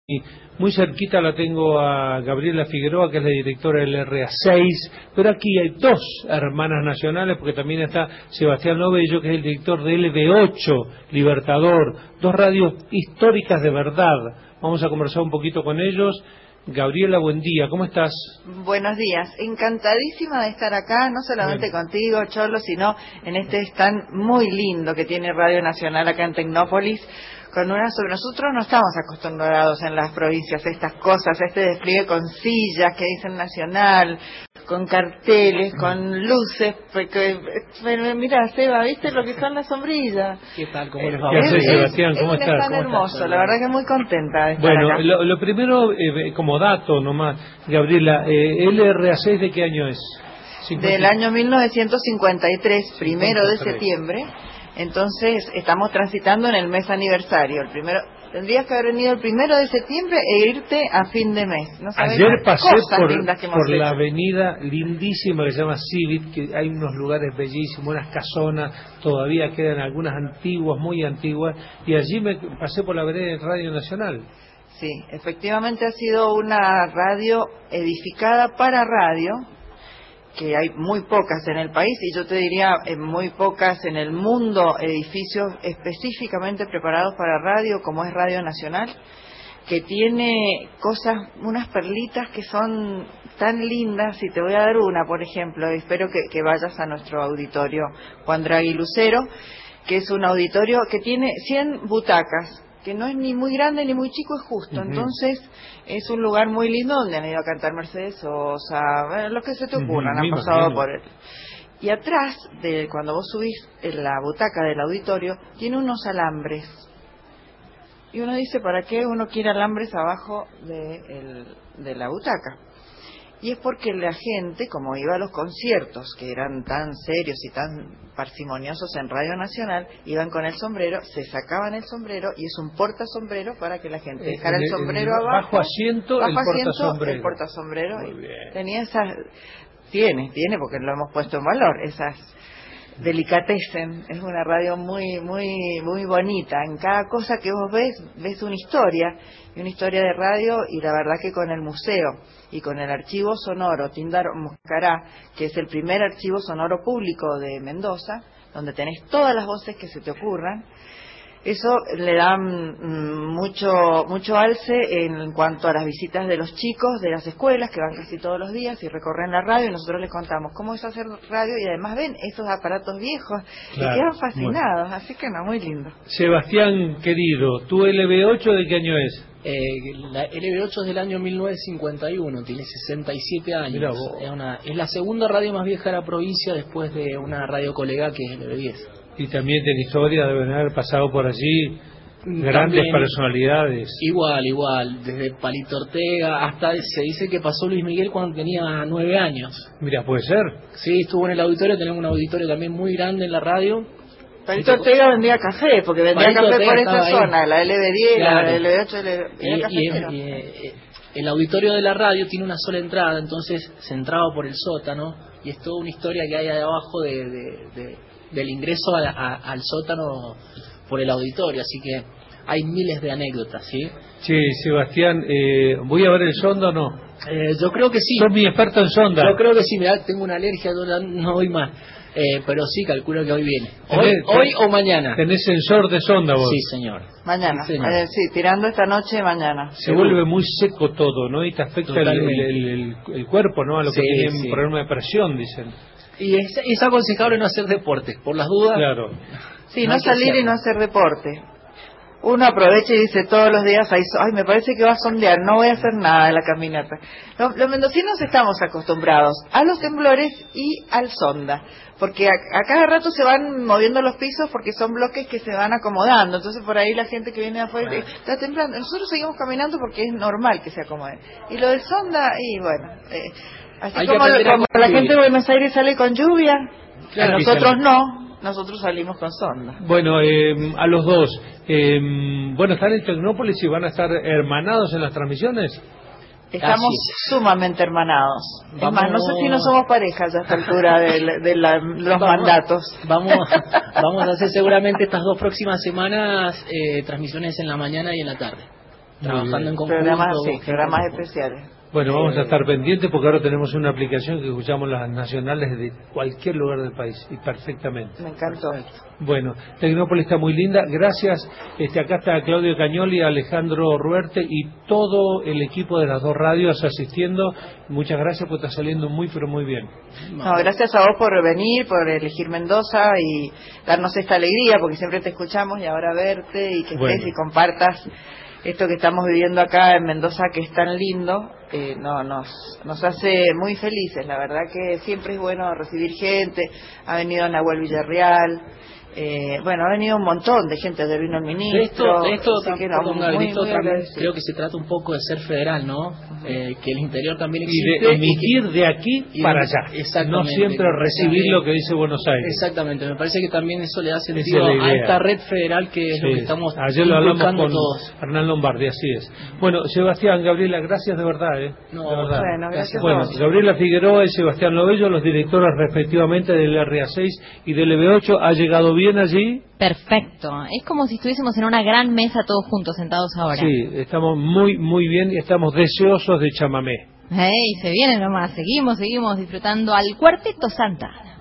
Y muy cerquita la tengo a Gabriela Figueroa, que es la directora del RA6, pero aquí hay dos hermanas nacionales, porque también está Sebastián Novello, que es el director de LB8, Libertador, dos radios históricas de verdad. Vamos a conversar un poquito con ellos. Gabriela, buen día, ¿cómo estás? Buenos días, encantadísima de estar acá, no solamente contigo, Cholo, sino en este stand muy lindo que tiene Radio Nacional acá en Tecnópolis. Nosotros no estamos acostumbrados en las provincias a estas cosas, a este despliegue con sillas que dicen Nacional, con carteles, con luces. Pero mira, Seba, ¿viste lo que son las sombrillas? ¿Qué tal? ¿Cómo les va? ¿Qué haces, Sebastián? ¿Cómo estás? Es tan hermoso, la verdad que muy contenta de estar bueno, acá. Lo primero, como dato nomás, Gabriela, ¿LRA6 de qué año es? Del año 1953, primero de septiembre. Entonces estamos transitando en el mes aniversario. Tendrías que haber venido el 1 de septiembre e irte a fin de mes. No sabés. Ayer pasé por la hecho. avenida lindísima que se llama Civit, que hay unos lugares bellísimos, unas casonas, todavía quedan algunas antiguas, muy antiguas, y allí me pasé por la avenida de Radio Nacional. Sí, efectivamente ha sido una radio edificada para radio, que hay muy pocas en el país, y yo te diría muy pocas en el mundo, edificios específicamente preparados para radio, como es Radio Nacional, que tiene cosas, unas perlitas que son tan lindas. Y te voy a dar una, por ejemplo, espero que vayas a nuestro auditorio Juan Draghi Lucero, que es un auditorio que tiene 100 butacas, que no es ni muy grande ni muy chico, es justo. Entonces es un lugar muy lindo donde han ido a cantar Mercedes Sosa, lo que se te ocurran, han pasado por él. Y atrás, cuando vos subís en la butaca del auditorio, tiene unos alambres. Y uno dice, ¿para qué uno quiere alambres abajo de la butaca? Y es porque la gente, como iba a los conciertos, que eran tan serios y tan parsimoniosos en Radio Nacional, iban con el sombrero, se sacaban el sombrero, y es un portasombrero para que la gente dejara el sombrero abajo. Bajo asiento, el portasombrero. El portasombrero. Muy bien. Tenía esas... Tiene, porque lo hemos puesto en valor, esas... Delicatessen. Es una radio muy bonita. En cada cosa que vos ves una historia, y una historia de radio. Y la verdad que con el museo y con el archivo sonoro Tíndaro Muscará, que es el primer archivo sonoro público de Mendoza, donde tenés todas las voces que se te ocurran, eso le da mucho alce en cuanto a las visitas de los chicos de las escuelas, que van casi todos los días y recorren la radio, y nosotros les contamos cómo es hacer radio, y además ven esos aparatos viejos, claro, y quedan fascinados. Así que muy lindo. Sebastián, querido, ¿tu LB8 de qué año es? La LB8 es del año 1951, tiene 67 años. Es la segunda radio más vieja de la provincia, después de una radio colega que es LB10. Y también tiene historia, deben haber pasado por allí grandes personalidades. Igual, desde Palito Ortega hasta se dice que pasó Luis Miguel cuando tenía 9 años. Mira, puede ser. Sí, estuvo en el auditorio, tenemos un auditorio también muy grande en la radio. Palito Ortega vendía café, porque vendía Palito café Ortega por esa zona, la LB10, claro. La LB8, el auditorio de la radio tiene una sola entrada, entonces se entraba por el sótano, y es toda una historia que hay ahí abajo del ingreso al sótano por el auditorio, así que hay miles de anécdotas, ¿sí? Sí, Sebastián, ¿voy a ver el sonda o no? Yo creo que sí. Sos mi experto en sonda. Yo creo que sí, mirá, tengo una alergia, no voy más. Pero sí, calculo que hoy viene. Hoy o mañana. ¿Tenés sensor de sonda vos? Sí, señor. Mañana. Sí, señor. Sí, tirando esta noche, mañana. Se vuelve muy seco todo, ¿no? Y te afecta el cuerpo, ¿no? A lo que tienen problema de presión, dicen. Y es aconsejable no hacer deporte, por las dudas. Claro. Sí, no salir y no hacer deporte. Uno aprovecha y dice todos los días, ay, me parece que va a sondear, no voy a hacer nada de la caminata. Los mendocinos estamos acostumbrados a los temblores y al sonda, porque a cada rato se van moviendo los pisos, porque son bloques que se van acomodando. Entonces por ahí la gente que viene de afuera dice, está temblando. Nosotros seguimos caminando porque es normal que se acomode. Y lo del sonda, y bueno, así como la gente de Buenos Aires sale con lluvia, claro, a nosotros no. Nosotros salimos con sonda. Bueno, a los dos. ¿Están en Tecnópolis y van a estar hermanados en las transmisiones? Estamos sumamente hermanados. Es más, no sé si no somos parejas a esta altura de los mandatos. Vamos a hacer seguramente estas 2 próximas semanas transmisiones en la mañana y en la tarde. trabajando en conjunto. Programas especiales. Bueno, vamos a estar pendientes porque ahora tenemos una aplicación que escuchamos las nacionales de cualquier lugar del país y perfectamente. Me encantó. Bueno, Tecnópolis está muy linda. Gracias. Acá está Claudio Cañoli, Alejandro Ruerte y todo el equipo de las dos radios asistiendo. Muchas gracias porque está saliendo muy, pero muy bien. No, gracias a vos por venir, por elegir Mendoza y darnos esta alegría porque siempre te escuchamos y ahora verte y que estés y compartas esto que estamos viviendo acá en Mendoza, que es tan lindo. Nos hace muy felices. La verdad que siempre es bueno recibir gente. Ha venido Nahuel Villarreal, ha venido un montón de gente, vino el ministro. De esto creo que se trata un poco de ser federal, ¿no? Que el interior también existe. Y de emitir de aquí para allá. No siempre recibir lo que dice Buenos Aires. Exactamente, me parece que también eso le da sentido a esta red federal que es lo que estamos ayer lo hablamos con todos. Hernán Lombardi, así es. Bueno, Sebastián, Gabriela, gracias de verdad. No, de verdad. Bueno, gracias. Bueno, Gabriela Figueroa y Sebastián Novello, los directores respectivamente del RA6 y del LB8, ¿ha llegado bien allí? Perfecto, es como si estuviésemos en una gran mesa todos juntos sentados ahora. Sí, estamos muy, muy bien y estamos deseosos de chamamé. Se viene nomás, seguimos disfrutando al Cuarteto Santana.